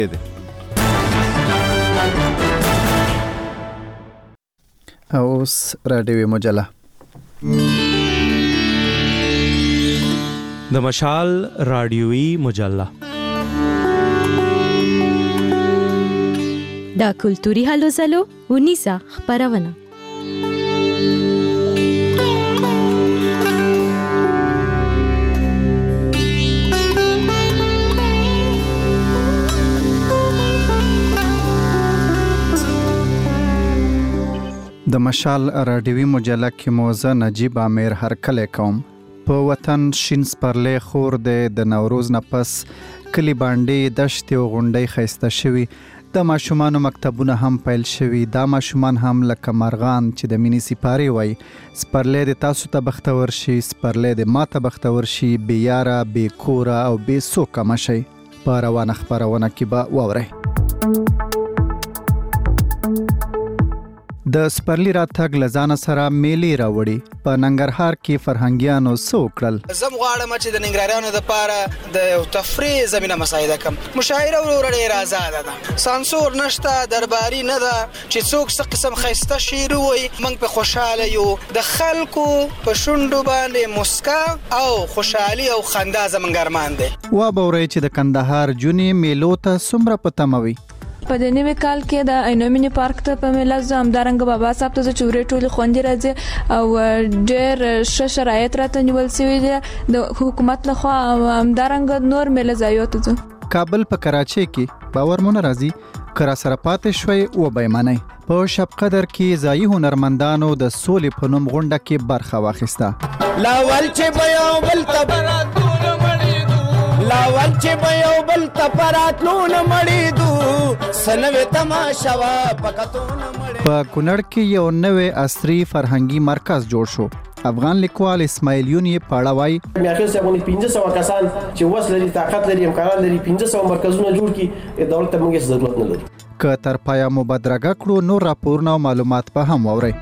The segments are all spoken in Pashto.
اوس رادیوي مجله د مشال رادیوي مجله دا کلتوري هلو ځلو ونیسه خپرونه. د مشال رادیوي مجله کې موزه نجیب امیر هرکلی کوم. په وطن شین سپرلی خور د نوروز نه پس کلی باندې دشتې او غونډۍ ښایسته شوي. د ماشومانو مکتبونه هم پیل شوي. دا ماشومان هم لکه مرغان چې د مینې سپارې وایي. سپرلی د تاسو ته بختور شي، سپرلی د ما ته بختور شي. بې یاره، بې کوره او بې څوکه مه شئ. په روانه خپرونه کې به واورئ. د سپرلی راتګ له ځانه سره میلې راوړي. په ننګرهار کې فرهنګیانو څه وکړل؟ زم غواړم چې د ننګرهاریانو دپاره د یو تفریح زمینه مساعده کړم. مشاعره ورو ډېره آزاده ده، سانسور نشته، درباري نه ده چې څوک څه قسم ښایسته شعر ووایي. موږ په خوشحاله یو. د خلکو په شونډو باندې مسکا او خوشحالي او خندا زموږ ارمان دی. وابورئ چې د کندهار جونې میلو ته څومره په تمه وي. په د نوي کال کې د عینومینی پارک ته په میله ځم. همدارنګه بابا صاحب ته چورې ټولې خوندې راځي او ډېر ښه شرایط راته نیول شوي دي د حکومت لخوا. همدارنګه نور میله ځایو ته ځم. کابل په کراچۍ کې باور مو نه راځي که راسره پاتې شوئ وبه یې منئ. په شب قدر کې ځایي هنرمندانو د سولې په نوم غونډه کې برخه واخیسته. لاول چې به یو بل ته لاول چې به یو بل ته پراتلونه مړېدو سنوې تماشا وه پکتونه مړېدو. په کونړ کې یو نوی عصري فرهنګي مرکز جوړ شو. افغان لیکوال اسماعیل یون یې په اړه وایي. میاخیل صاحب 1500 کسان چې وس لري، طاقت لري، امکانات لري، 1500 مرکزونه جوړ کړي. دولت ته موږ ضرورت نه لرو. که تر پایه مو بدرګه کړو نور راپورونه او معلومات به هم واورئ.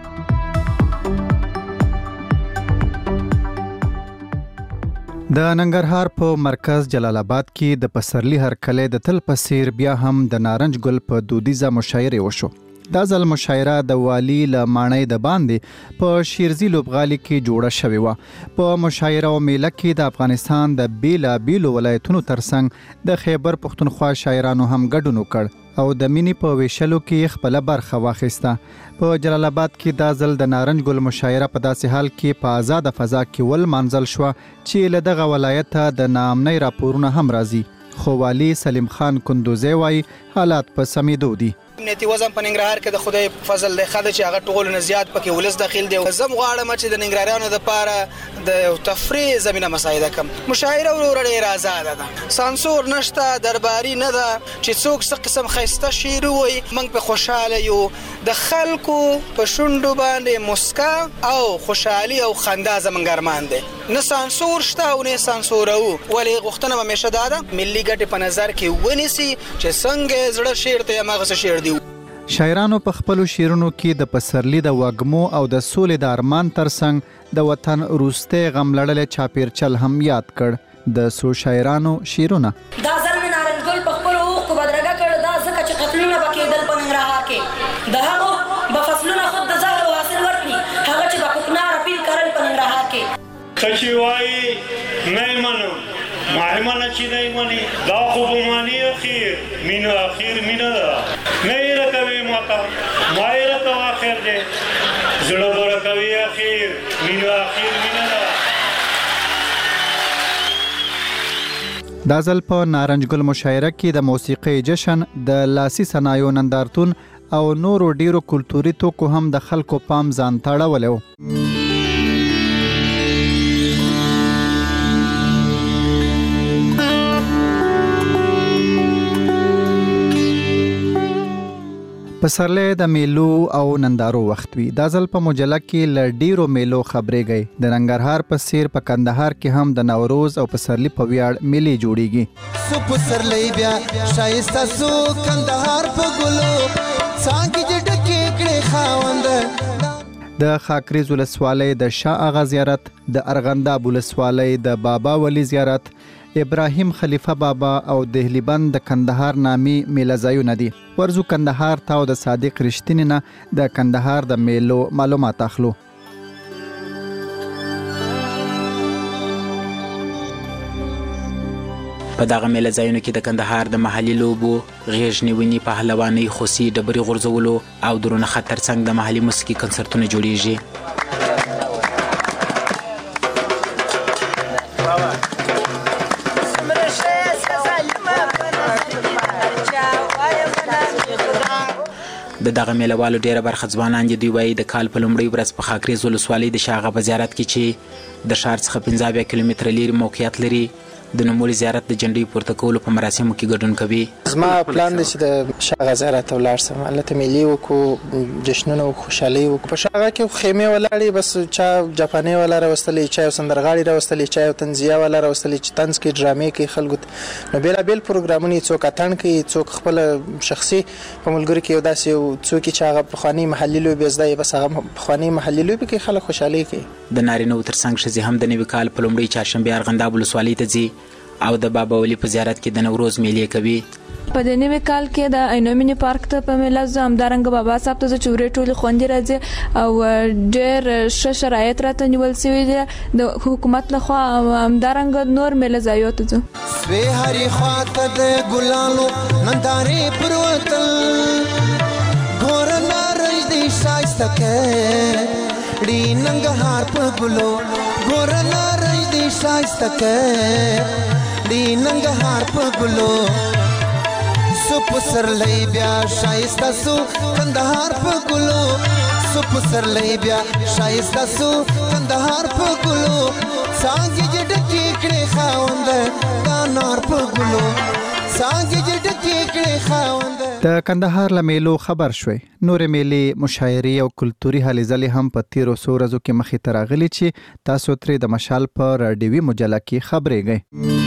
د ننګرهار په مرکز جلال آباد کې د پسرلی هرکلی د تل په څیر بیا هم د نارنج ګل په دودیزه مشاعرې وشو. دا ځل مشاعره د والي له ماڼۍ د باندې په شیرزي لوبغالي کې جوړه شوې وه. په مشاعره او میله کې د افغانستان د بیلابیلو ولایتونو ترڅنګ د خیبر پښتونخوا شاعرانو هم ګډون وکړ او د مینې په ویشلو کې خپله برخه واخیسته. په جلال آباد کې دا ځل د نارنج ګل مشاعره په داسې حال کې په آزاده فضا کې ولمانځل شوه چې له دغه ولایته د ناامنۍ راپورونه هم راځي. خو والي سلیم خان کندوزی وایي حالات په سمېدو دي. امنیتي وضع په ننګرهار کې د خدای فضل دی ښه ده چې هغه ټولو نه زیات پکې ولس داخل دی. زم غواړم چې د ننګرهاریانو دپاره د یو تفریح زمینه مساعده کړم. مشاعره ورو ډېره آزاده ده، سانسور نشته، درباري نه ده چې څوک څه قسم ښایسته شعر ووایي. موږ په خوشحاله یو. د خلکو په شونډو باندې مسکا او خوشحالي او خندا زموږ ارمان دی. نه سانسور شته او نه سانسورو. ولې غوښتنه به همیشه دا ده ملي ګټې په نظر کې ونیسي چې څنګه زړه شعر ته هماغسې شعر دی. شاعرانو په خپلو شعرونو کې د پسرلي د وږمو او د سولې د ارمان ترڅنګ د وطن وروستی غم لړلی چاپیرچل هم یاد کړ. د څو شاعرانو شعرونه. دا ځل مې نارنج ګل په خپلو اوښکو بدرګه کړ. دا ځکه چې قتلونه به کېدل په ننګرهار کې. د هغو به فصلونه خود د زهرو حاصل ورکړي، هغه چې به کوکنار پیل کرل په ننګرهار کې. ښه چې وایي نه یې منم، ما یې منه چې نه یې منې. دا خو به معنی اخیر مینه اخیر مینه ده. نه یې راکوي ماته، ما یې راکوه اخیر دی. زړه به راکوي اخیر مینه اخیر مینه ده. دا ځل په نارنج ګل مشاعره کې د موسیقۍ جشن، د لاسي صنایعو نندارتون او نورو ډیرو کلتوري توکو هم د خلکو پام ځان ته اړولی و. پسرلی د میلو او نندارو وخت وي. دا ځل په مجله کې له ډیرو میلو خبرېږئ. د ننګرهار په څیر په کندهار کې هم د نوروز او پسرلی په ویاړ میلې جوړیږي. سو پسرلی بیا شایسته سو کندهار په ګلو څانګې دې ډکې کړې خاوند. د خاکریز ولسوالۍ د شاه آغا زیارت، د ارغنداب ولسوالۍ د بابا ولی زیارت، ابراهیم خلیفه بابا او دهلی بند د کندهار نامي میله ځایونه دي. ورزو کندهار ته او د صادق رښتینی نه د کندهار د میلو معلومات اخلو. په دغه میله ځایونو کې د کندهار د محلي لوبو، غیږ نیونې، پهلوانۍ، خوسي، ډبرې غورځولو او درونه خط ترڅنګ د محلي موسیقي کنسرتونه جوړیږي. د دغه میلهوالو ډیره برخه ځوانان دي. دوی وایي د کال په لومړۍ ورځ په خاکریز ولسوالۍ د شاه آغا په زیارت کې چې د ښار څخه 15 کیلومتره لرې موقعیت لري، د نوموړي زیارت د جنډۍ پورته کولو په مراسمو کې ګډون کوي. زما پلان دی چې د شاه آغا زیارت ته ولاړ شم، هلته میلې وکړو، جشنونه وکړو، خوشحالۍ وکړو. په شاه آغا کې خیمې ولاړې، بس چا جاپانۍ والا راوستلې، چا یو سندرغاړي راوستلې، چا یو طنزیه والا راوستلې چې طنز کوي، ډرامې کوي خلکو ته. نو بېلابېل پروګرامونه، څوک اتڼ کوي، څوک خپله شخصي په ملګرو کې یو داسې یو څوک چې هغه پخواني محلي لوبې زده وي، بس هغه پخواني محلي لوبې کوي، خلک خوشحالۍ کوي. د نارینه‌وو ترڅنګ ښځې هم د نوي کال په لومړۍ چهارشنبې ارغنداب ولسوالۍ ته ځي او د بابا ولی په زیارت کې د نوروز میلې کوي. په دې نوي کال کې د عینومینې پارک ته په میله ځو، همدارنګه بابا صاحب ته چې ورې ټولې خوندې راځي او ډېر ښه شرایط راته نیول سوي دي د حکومت لخوا، همدارنګه نور میله ځایو ته ځو. سوی هرې خواته د ګلانو نندارې پروتل، ګوره نارنج دی ښایسته کړي ننګرهار په ګلو، ګوره نارنج دی ښایسته کړي ننګرهار په ګلو، سو پسرلی بیا ښایسته سو کندهار په ګلو، سو پسرلی بیا ښایسته سو کندهار په ګلو، څانګې دې ډکې کړې خاونده د انار په ګلو، څانګې دې ډکې کړې خاونده. د کندهار له میلو خبر شوي. نورې میلې، مشاعرې او کلتوري هلې ځلې هم په تیرو څو ورځو کې مخې ته راغلي چې تاسو ترې د مشال په راډیوي مجله کې خبرېږئ.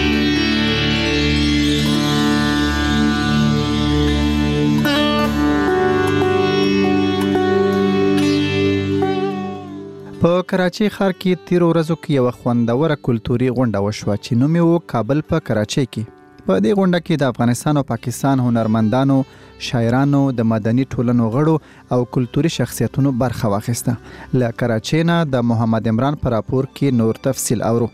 په کراچۍ ښار کې تیرو ورځو کې یوه خوندوره کلتوري غونډه وشوه چې نوم یې و کابل په کراچۍ کې. په دې غونډه کې د افغانستان او پاکستان هنرمندانو، شاعرانو، د مدني ټولنو غړو او کلتوري شخصیتونو برخه واخیسته. له کراچۍ نه د محمد عمران په راپور کې نور تفصیل اورو.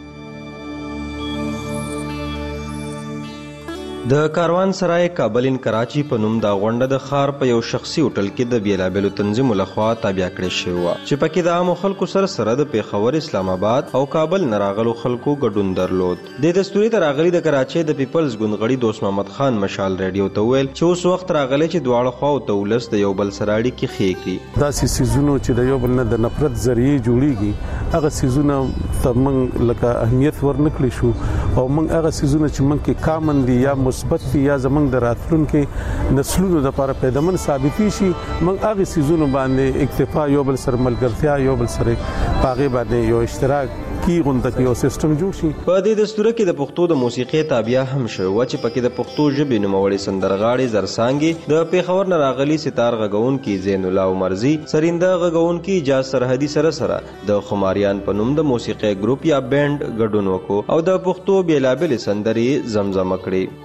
د کاروان سرای کابل ان کراچي په نوم دا غونډه د ښار په یو شخصي هوټل کې د بیلابېلو تنظیمو لخوا تابع کړې شوې وه چې پکې د عامو خلکو سره سره د پیښور، اسلام آباد او کابل نه راغلو خلکو ګډون درلود. د دستوري ته راغلي د کراچۍ د پیپلز ګوند غړي دوست محمد خان مشال ریډیو ته ویل چې اوس وخت راغلی چې دواړو خواو ته ولس د یو بل سره اړیکې ښې کړي. داسې څیزونو چې د یو بل نه د نفرت ذریعې جوړیږي، هغه څیزونه ته موږ لکه اهمیت ورنکړی شو او موږ هغه څیزونه چې موږ کې کامن دي یا مثبت دي یا زموږ د راتلونکي نسلونو لپاره پیدامن ثابتې شي، موږ هغه څیزونو باندې اکتفا، یو بل سره ملګرتیا، یو بل سره په هغې باندې یو اشتراک کی غونډه کې یو سیستم جوړ شي. په دې دستوره کې د پښتو د موسیقۍ تابعه هم شوې وه چې پکې د پښتو ژبې نوموړي سندرغاړي زرسانګي، د پیښور نه راغلي ستار غږونکي زین الله عمرزي، سرینده غږونکي اجاز سرحدي سره سره د خماریان په نوم د موسیقۍ ګروپ یا بینډ ګډون وکړو او د پښتو بیلابېلې سندرې زمزمه کړې.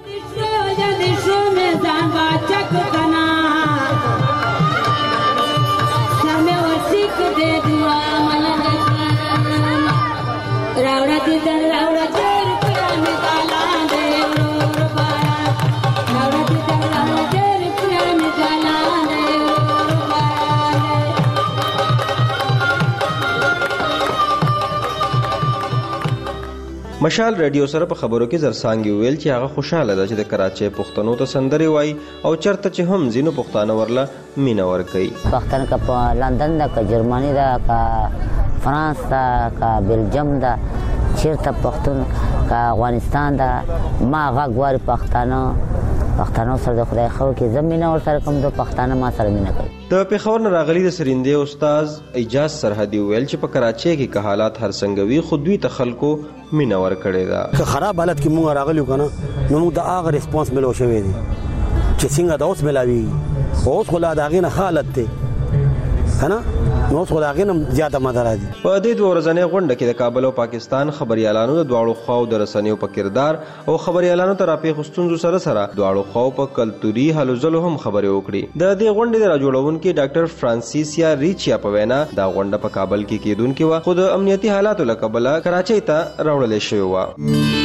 مشال ریډیو سره په خبرو کې زرسانګي ویل چې هغه خوشاله ده چې د کراچۍ پښتنو ته سندرې وایي او چرته چې هم ځینو پښتانه ورله مینه ورکوي. پښتانه که په لندن ده، که جرمني ده، که فرانس ده، که بلجیم ده، چیرته پښتون، که افغانستان ده، ما غږ واري پښتانه سره د خدای خو کې زمينه ور سره کوم د پښتانه ما سره مینه کوي. د پیښور نه راغلي د سرینده استاد اجاز سرحدي ویل چې په کراچۍ کې که حالات هر څنګه وي خو دوی ته خلکو مینه ورکړې ده. که خراب حالت کې مونږ راغلیو کنه نو موږ د هغه ریسپانس ملو شوی دی چې څنګه د اوس ملاوي اوس خو لا د هغې نه حالت دی کنه نو څو لاغې نم زیاته مدار دي. په دې دوه ورځنۍ غونډه کې د کابل او پاکستان خبريالانو د دواړو خواو د رسنیو په کردار او خبريالانو ته راپېښو ستونزو سره دواړو خواو په کلتوري هلو ځلو هم خبرې وکړي. د دې غونډې د راجوړونکي ډاکټر فرانسیسیا ریچیا په وینا دا غونډه په کابل کې کېدونکې وه خو د امنیتي حالاتو له کبله کراچۍ ته راوړلې شوې وه.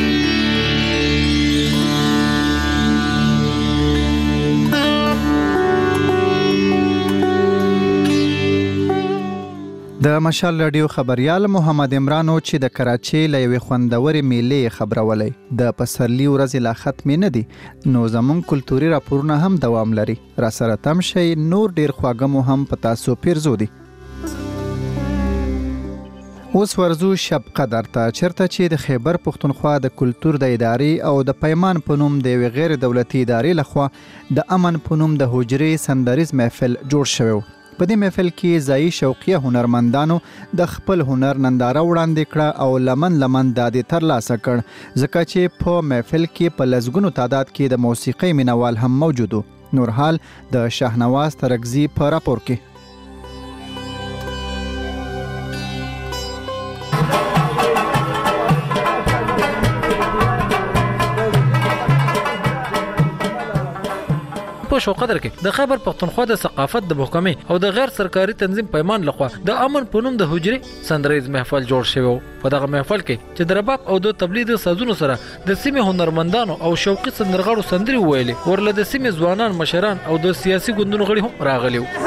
د مشال رادیو خبريال محمد عمرانو چې د کراچۍ له یوې خوندورې میلې خبرولې د پسرلي ورځې لا ختمې نه دي نو زموږ کلتوري راپورونه هم دوام لري. را سره تم شئ نور ډیر خواږه مو هم په تاسو پیرزو دي. اوس ورزو شب قدر ته چرته چې د خیبر پښتونخوا د کلتور د ادارې او د پیمان په نوم د یوې غیر دولتي ادارې لخوا د امن په نوم د حجرې سندریز محفل جوړ شوی. په دې محفل کې ځایي شوقیه هنرمندانو د خپل هنر ننداره وړاندې کړه او لمن دادې ترلاسه کړ ځکه چې په محفل کې په لسګونو تعداد کې د موسیقۍ مینوال هم موجود و. نورحال د شاهنواز ترکزي په راپور کې. په شو قدر کې د خیبر پښتونخوا د ثقافت د محکمې او د غیر سرکاري تنظیم پیمان لخوا د امن په نوم د حجرې سندریز محفل جوړ شوی. په دغه محفل کې چې د رباب او د تبلیغ د سازونو سره د سیمې هنرمندانو او شوقي سندرغاړو سندري ویلې ورله د سیمې ځوانان مشران او د سیاسي ګوندونو غړي هم راغلي وو.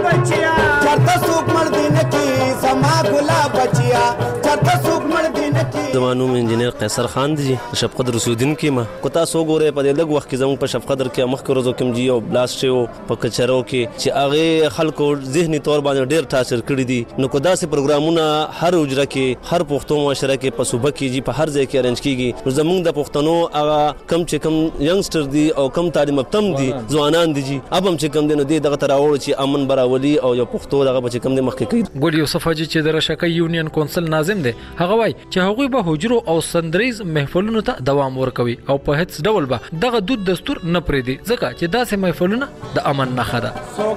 زمانو من انجینر قیصر خان دی شب قدر رسودین کې ما کوتا سو ګوره په دې لږ وخت کې زموږ په شب قدر کې مخ کړو کوم جی او بلاست شو په کچرو کې چې هغه خلکو ذهني تور باندې ډیر تاثیر کړی دي. نو کودا سي پروګرامونه هر اجرا کې هر پښتون معاشره کې په صوبه کې جی په هر ځای کې ارنج کیږي. نو زموږ د پښتنو هغه کم چې کم ینګستر دي او کم تعلیم یافتم دي ځوانان دي جی اب هم چې کم دي نو دغه تراوړ چې امن براولي او یو پښتو دغه چې کم دي مخ کې کوي. ګل یوسف حاجی چې د رشکه یونین کونسل ناظم دی هغه وای چې هغوی به حجرو او سندریز محفلونو ته دوام ورکوي او په هیڅ ډول به دغه دود دستور نه پریدي ځکه چې داسې محفلونه د امن نښه ده.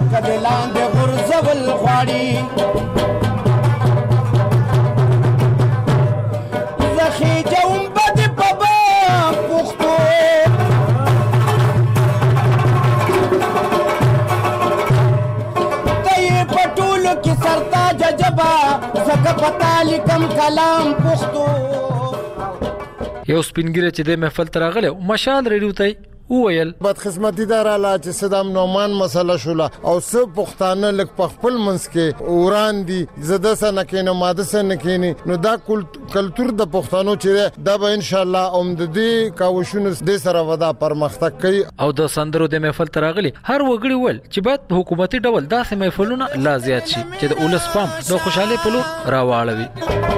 یو سپینګیره چې د محفل ته راغلی مشال ریډیو ته وویل بدقسمتي دا راله چې صدام نعمان مسله شوله او څه پښتانه لږ په خپل منځ کې وران دي زده څه نه کینو ماده څه نه کینی نو دا کلتور د پښتنو چې دا به ان شاء الله د دې کاوشونو د سره ودا پرمختګ کوي. او د سندرو د محفل ته راغلی هر وګړي ول چې باید په حکومتي ډول داسې محفلونه لا زیات شي چې د اولس پام د خوشاله په لور راواړوي.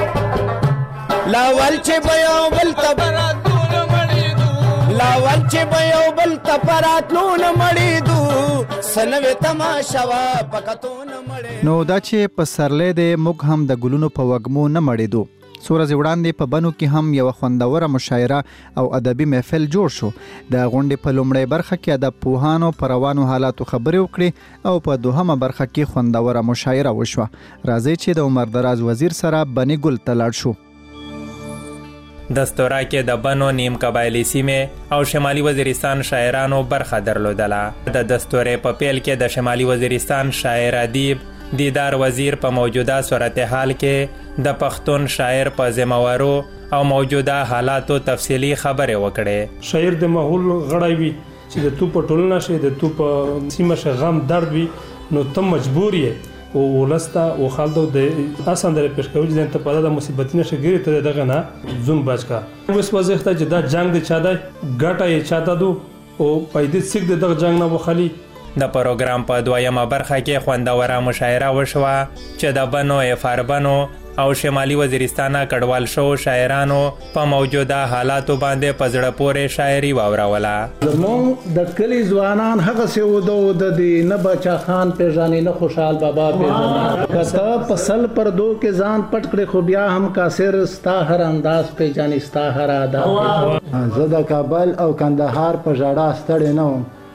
لاول چې بيو بل تبراتون مړیدو لاول چې بيو بل تبراتون مړیدو سنوي تماشا وا پکتون مړې. نو دا چې په سرلې د موږ هم د ګلونو په وګمو نه مړیدو. سورز وړاندې په بنو کې هم یو خوندوره مشاعره او ادبي محفل جوړ شو. د غونډې په لومړۍ برخه کې د پوهانو پر روانو حالاتو خبرې وکړي او په دوهمه برخه کې خوندوره مشاعره وشوه. راځي چې د عمر دراز وزیر سره بني ګل ته لاړ شو. دستوره کې د بنو نیم قبایلی سیمې او شمالي وزیرستان شاعرانو برخه درلودله. د دستورې په پیل کې د شمالي وزیرستان شاعر ادیب دیدار وزیر په موجوده صورتحال کې د پښتون شاعر په ذمہوارو او موجوده حالاتو تفصیلی خبرې وکړې. شاعر د ماحول غړی وي چې د تو په ټولنه شي د تو په سیمه شغم درد وي نو ته مجبور یې او ولستا او خالدو د اسان در پېښکوي چې ته په دغه مصیبتینه شګری ته دغه نه زون بچکا اوس وځخته چې دا جنگ د چا دی ګټه یې چاته دو او پیدې سیک دغه جنگ نه وخالي. د پروګرام په دویمه برخه کې خوندوره مشاعره وشوه چې د بنو افاربنو او شمالي وزیرستان کډوال شو شاعرانو په موجوده حالاتو باندې پزړه پورې شاعري واوروله. زموږ د کلی ځوانان هغه څه ودو د نه بچا خان پیژانې نه خوشحال بابا پیژانې کته پسل پردو کې ځان پټ کړې خو بیا هم کاسر ستا هر انداز پیژانې ستا هر ادا. زه د کابل او کندهار په ژړا ستړی نه وم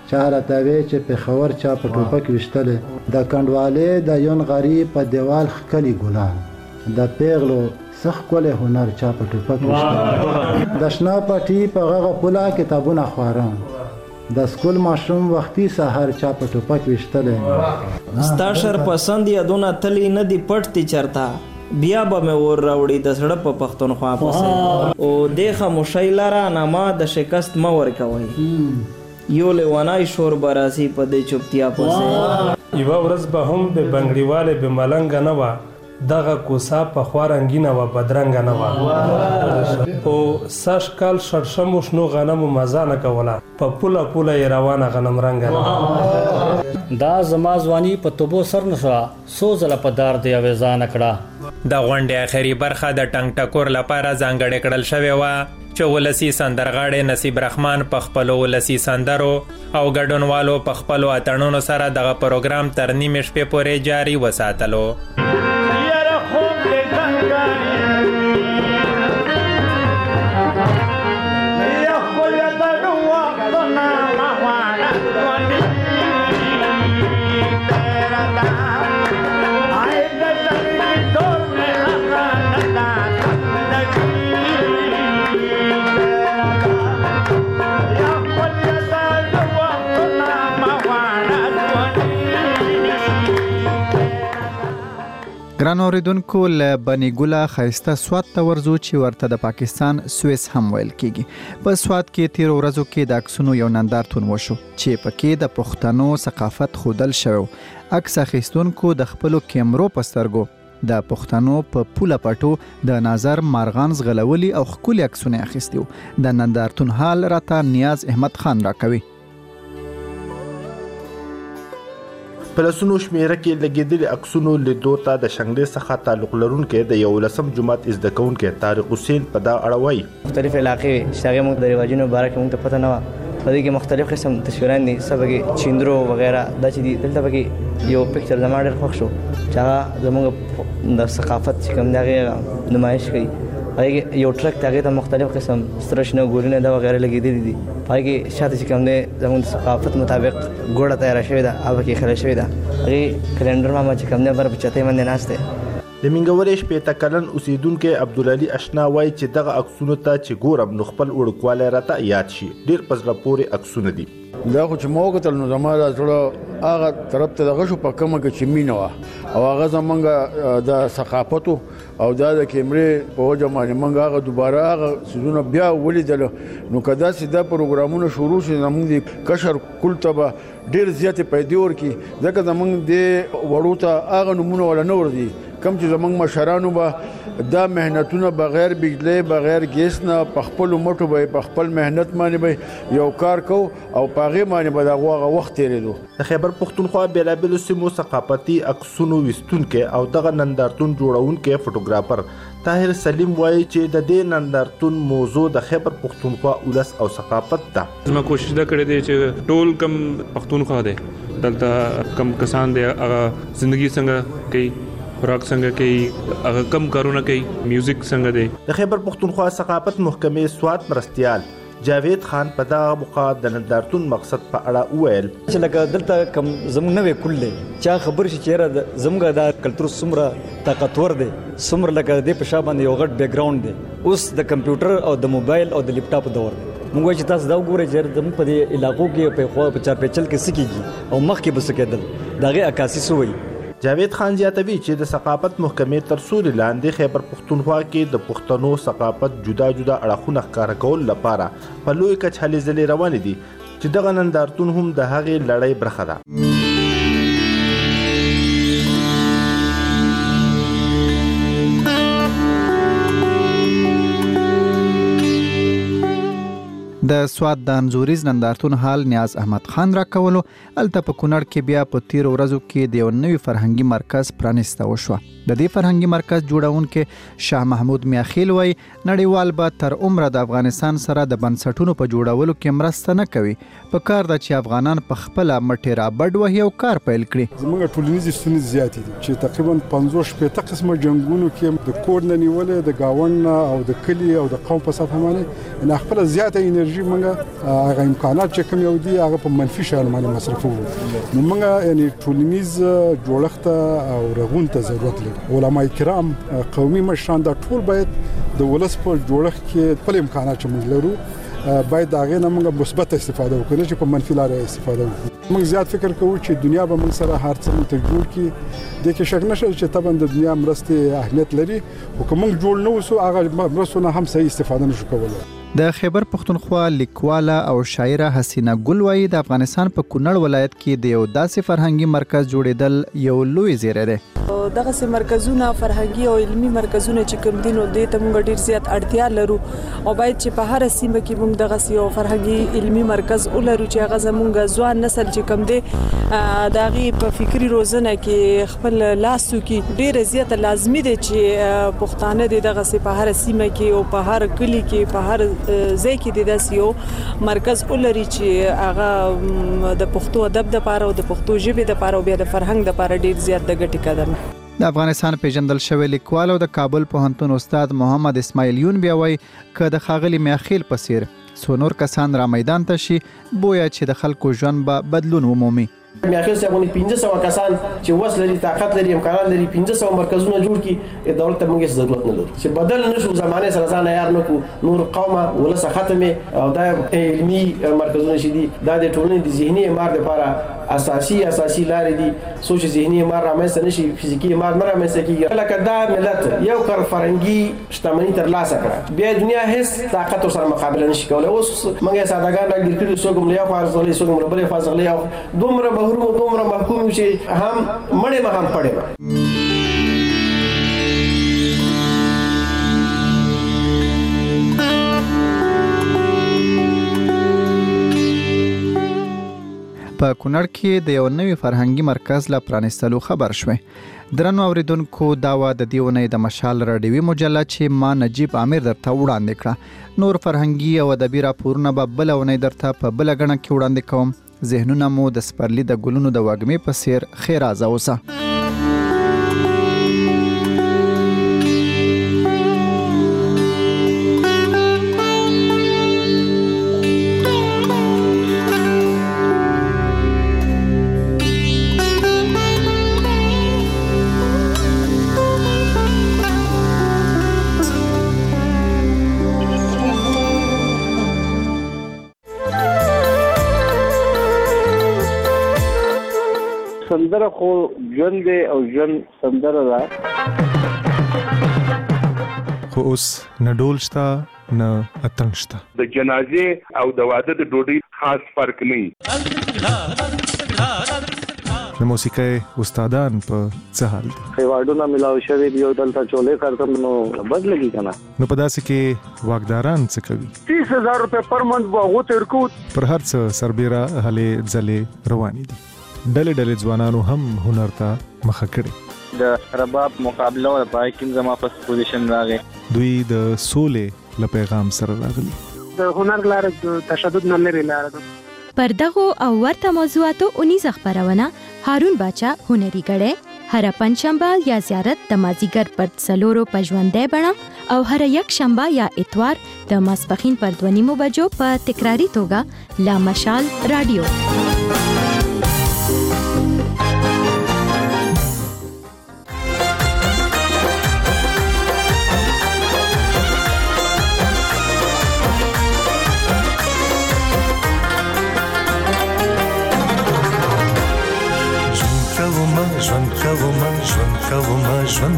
چا راته وی چې پېښور چا په ټوپک ویشتلې د کنډوالې د یون غریب په دیوال ښکلي ګلان د پیغلو څه ښکلی هنر چا په ټوپک ویشتلې د شنه پټي په غغه پوله کتابونه خواران د سکول ماشوم وختي سحر چا په ټوپک ویشتلې ستا شر پسند یادونه تلی نه دی پټ تی چرتا بیا به مې ور راوړي د زړه په پښتونخوا پسې او دې خاموشۍ لره نامه د شکست مه ورکوئ یو لیونی شور به راځي په دې چوپتیا پسې یوه ورځ به هم بې بنګړیواله بې ملنګه نه وه دغه کوڅه پخوا رنګینه وه بدرنګه نه وه او سږ کال شړشمو شنو غنمو مزه نه کوله په پوله پوله یې روانه غنم رنګه نه دا زما ځواني په توبو سر نه شوه څو ځله په دار دی اویزانه کړه د غونډې اخري برخه د ټنګ ټکور لپاره ځانګړې کړل شوې وه چې ولسي سندرغاړی نصیب رحمان په خپلو ولسي سندرو او ګډونوالو په خپلو اتڼونو سره دغه پروګرام تر نیمې شپې پورې جاري وساتلو. ګران اوریدونکو له بني ګوله ښایسته سوات ته ورځو چې ورته د پاکستان سویس هم ویل کیږي. په سوات کې تیرو ورځو کې د عکسونو یو نندارتون وشو چې پکې د پښتنو ثقافت ښودل شوی. عکس اخیستونکو د خپلو کیمرو په سترګو د پښتنو په پوله پټو د نظر مارغان زغلولي او ښکلي عکسونه اخیستي. د نندارتون حال راته نیاز احمد خان راکوي. په لسونو شمیره کې لګېدلي عکسونو لیدو ته د شنګلې څخه تعلق لرونکی د 11 جماعت زده کوونکی طارق حسین په دا اړه وایي مختلف علاقې چې هغې موږ د رواجونو باره کې موږ ته پته نه وه په دې کې مختلف قسم تصویران دي څه پکې چیندرو وغیره دا چې دي دلته پکې یو پکچر زما ډېر خوښ شو چې هغه زموږ د ثقافت چې کوم دی هغې نمایش کوي هغې یو ټرک ته هغې ته مختلف قسم سره شنه ګورونه دا وغیره لګېدلي دي په هغې کې شاته چې کوم دی زموږ د ثقافت مطابق ګوړه تیاره شوې ده هغه پکې ایښودل شوې ده هغې کلنډر ماما چې کوم دی بر په چتۍ باندې ناست دی. د مینګورې 15 کلن اوسیدونکی عبدالعلي اشنا وایي چې دغه عکسونو ته چې ګورم نو خپل وړوکوالی راته یاد شي. ډېر په زړه پورې عکسونه دي. دا خو چې ما وکتل نو زما دا زړه هغه طرف ته دغه شو په کومه کې چې مینه وه او هغه زمونږ د ثقافتو او دا د کیمرې په وجه باندې موږ هغه دوباره هغه څیزونه بیا ولیدل نو که داسې دا پروګرامونه شروع شي زموږ د کشر کل ته به ډېر زیاتې پیدې ورکړي ځکه زموږ د وړو ته هغه نومونه ولا نه ورځي کم چې زموږ مشرانو به دا مهنتونه بغیر بجلی بغیر ګیس نه په خپلو مټو به په خپل مهنت باندې به یو کار کو او په هغې باندې به د هغه وخت تېرېدو. د خیبر پښتونخوا بېلابېلو سیمو ثقافتي عکسونو ویستونکی او دغه نندارتون جوړونکی فوټوګرافر طاهر سلیم وایي چې د دې نندارتون موضوع د خیبر پښتونخوا ولس او ثقافت ده. زما کوشش دا کړې دی چې ټول کم پښتونخوا دی دلته کم کسان دی هغه زندگی څنګه کوي خوراک څنګه کوي هغه کم کارونه کوي میوزیک څنګه دی. د خیبر پښتونخوا ثقافت محکمې سوات مرستیال جاوید خان په دغه موقع د نندارتون مقصد په اړه وویل چې لکه دلته کم زموږ نوې کل دی چا خبر شي چېرې زموږ دا کلتور څومره طاقتور دی څومره لکه د دې په شا باندې یو غټ بیک ګراوند دی اوس د کمپیوټر او د موبایل او د لیپټاپ دور دی موږ وایو چې تاسو دا وګورئ چې زموږ په دې علاقو کې په چارپیچل کې څه کېږي او مخکې به څه کېدل د هغې عکاسي څه وایي. جاوید خان زیاتوي چې د ثقافت محکمې تر سوري لاندې خیبر پښتونخوا کې د پښتنو ثقافت جدا جدا اړخونه ښکاره کول لپاره په لوی کچ هلې ځلې روانې دي چې دغه نندارتون هم د هغې لړۍ برخه ده. د سوات د انځوریز نندارتون حال نیاز احمد خان راکولو. الته په کونړ کې بیا په تیرو ورځو کې د یو نوي فرهنګي مرکز پرانیسته وشوه. د دې فرهنګي مرکز جوړونکي شاه محمود میاخیل وایي نړیوال به تر عمره د افغانستان سره د بنسټونو په جوړولو کې مرسته نه کوي. په کار ده چې افغانان په خپله مټې رابډ وهي او کار پیل کړي. زموږ ټولنیزې ستونزې زیاتې دي چې تقریبا 50-60 قسمه جنګونو کې د کور نه نیولې د ګاونډ نه او د کلي او د قوم په سطح باندې خپله زیاته انرژي شي موږ هغه امکانات چې کوم یو دي هغه په منفي شان باندې مصرفو نو موږ یعنی ټولنیز جوړښت او رغون ته ضرورت لري علماء کرام قومي مشران دا ټول باید د ولس په جوړښت کې خپل امکانات چې موږ لرو باید هغه نه موږ مثبت استفاده وکړو چې په منفي لار استفاده وکړو موږ زیات فکر کوو چې دنیا به موږ سره هر څه ته جوړ کړي د کې شک نشته چې طبعا د دنیا مرستې اهمیت لري او کوم جوړ نه وسو هغه مرستونه هم صحیح استفاده نشو کولای د خیبر پختونخوا لیکواله او شاعره حسینه ګل وايي د افغانستان په کونړ ولایت کې د یو داسې فرهنګي مرکز جوړېدل یو لوی زیری دی دغه سه مرکزونه فرهنګي او علمي مرکزونه چې کوم دي نو د ته موږ ډیر زیات اړتیا لرو او باید چې په هر سیمه کې موږ دغه یو فرهنګي علمي مرکز ولرو چې هغه زموږ ځوان نسل چې کوم دي دغه په فکری روزنه کې خپل لاسو کې ډیر زیات لازمي دي چې پښتانه دغه سه په هر سیمه کې او په هر کلی کې په هر ځای کې داسې یو مرکز ولري چې هغه د پښتو ادب لپاره او د پښتو ژبې لپاره او بیا د فرهنګ لپاره ډیر زیات د ګټې قدم د افغانستان پیژندل شوی لیکوال او د کابل پوهنتون استاد محمد اسماعیل یون بیا وایي که د ښاغلي میاخیل په څیر څو نور کسان را میدان ته شي بویا چې د خلکو ژوند به بدلون ومومي میاخیل صاحب 1500 کسان چې وس لري طاقت لري امکانات لري 1500 مرکزونه جوړ کړي دولت ته موږ ضرورت نه لرو چې بدل نشو زمانه سره ځان عیار نکو نور قومه ولسه ختمه او دا علمي مرکزونه شي دي دا د ټولنې د ذهني اعمار لپاره اساسي لارې دي سوچ ذهني اعمار رامنځته نشي فزیکی اعمار نه رامنځته کیږي لکه دا ملت یو کار فرنګي شتمنۍ تر لاسه کړه بیا دنیا هیڅ طاقت سره مقابله نشي کولای اوس موږ سادهګان راګیر کړي څوک ملي فاصله څوک بلې فاصله او دومره دومره محکوم چې هم مړې ما هم پړې ما په کونړ کې د یو نوي فرهنګي مرکز لا پرانستلو خبر شوه درنو اوریدونکو دا و د دیونې د مشال راډیوي مجله چې ما نجیب عامر درته وړاندې کړه نور فرهنګي او ادبي راپورونه به بل ونې درته په بل غنه کې وړاندې کوم ذهنونه مو د سپرلی د ګلونو د وږمې په څیر خیرازه اوسه سندره خو ژوند دی او ژوند سندره ده خو اوس نه ډول شته نه اتڼ شته د جنازې او د واده د ډوډۍ خاص فرق نه د موسیقۍ استادان په څه حال دي خیواډونه ملاو شوی دی او دلته چولې کارتم نو بد لګي کنه نو په داسې کې واګداران څه کوي 30000 روپے پر منث واغو تر کو پر هر څه سربېره هلې ځلې روانې دي ډلې ځوانانو هم هنر ته مخه کړي د رباب مقابله او پای کې زما په پوزیشن راغی دوی د سولې له پیغام سره راغلي د هنر لار د تشدد نه لري لار پر دغه او ورته موضوعاتو 19 خبرونه هارون باچا هنري غړې هر پنځشنبه یا زیارت د مازیګر پر څلورو پژوندې بڼه او هر یک شنبه یا اتوار د ماسپخین پر 2:30 بجو په تکراری توګه لا مشال رادیو ژوند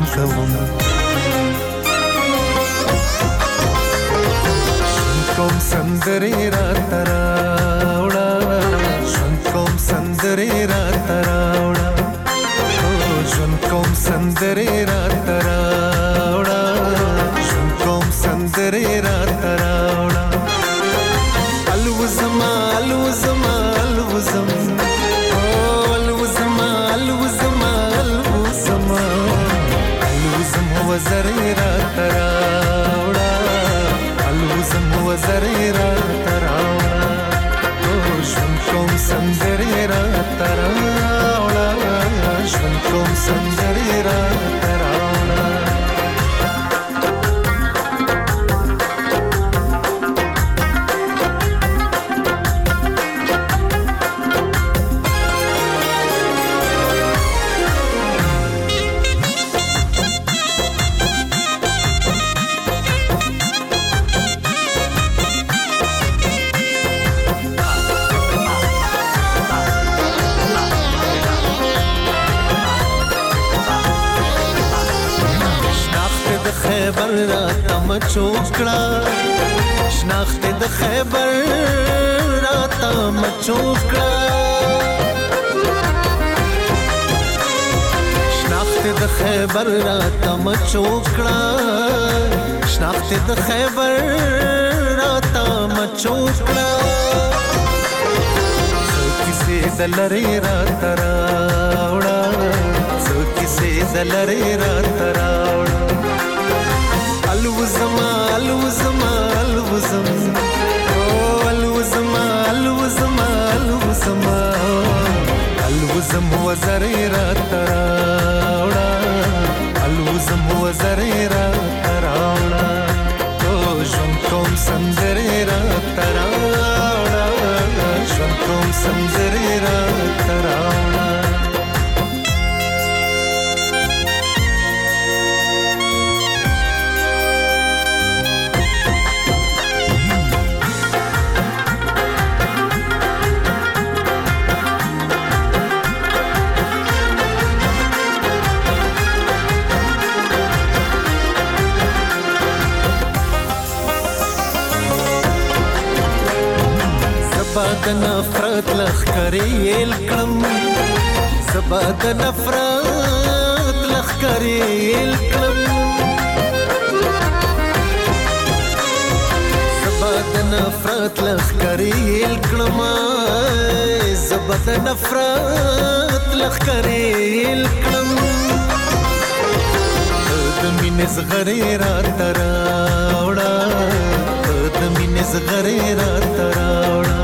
کوم سندرې راته راوړه ژوند کوم سندرې راته راوړه ژوند کوم سندرې راته راوړه ژوند کوم سندرې راته راوړه الوزما الوزما الوزم وزرې راته راوړه الوزم وزرې راته راوړه ژوند کوم سندرې راته راوړه ژوند کوم سندرې راته راوړه خیبر را تم چوکړه شناخت د خیبر را تم چوکړه شناخت د خیبر را تم چوکړه شناخت د خیبر را تم چوکړه کیسه دلری را تراوړه کیسه دلری را تراوړه الوزما الوزما الوزم الوزما الوزما الوزما الوزم وزری را تراوړه الوزم وزری را تراوړه تو ژوند کوم سندرې را تراوړه ژوند کوم سندرې را تراوړه زبا د نفرت لخکرې الکړم زبا د نفرت لخکرې الکړم زبا د نفرت لخکرې الکړم زبا د نفرت لخکرې الکړم د مینې زغرې را تراوړه د مینې زغرې را تراوړه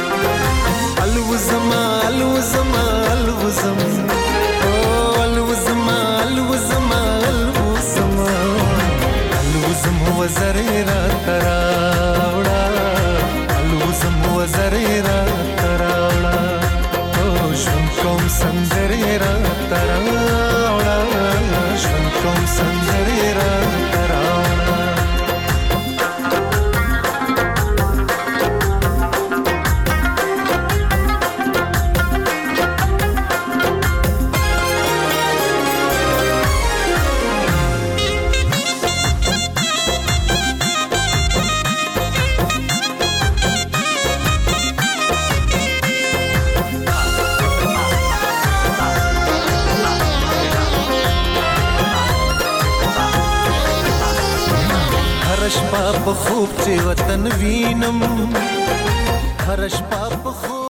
الوزما الوزما الوزم الوزما الوزما الوزما الوزم وزری را تراوړه الوزم وزری را تراوړه ژوند کوم سندرې را تراوړه ژوند کوم سندرې را تراوړه شپه په خوب چې وطن وینم هر شپه په خوب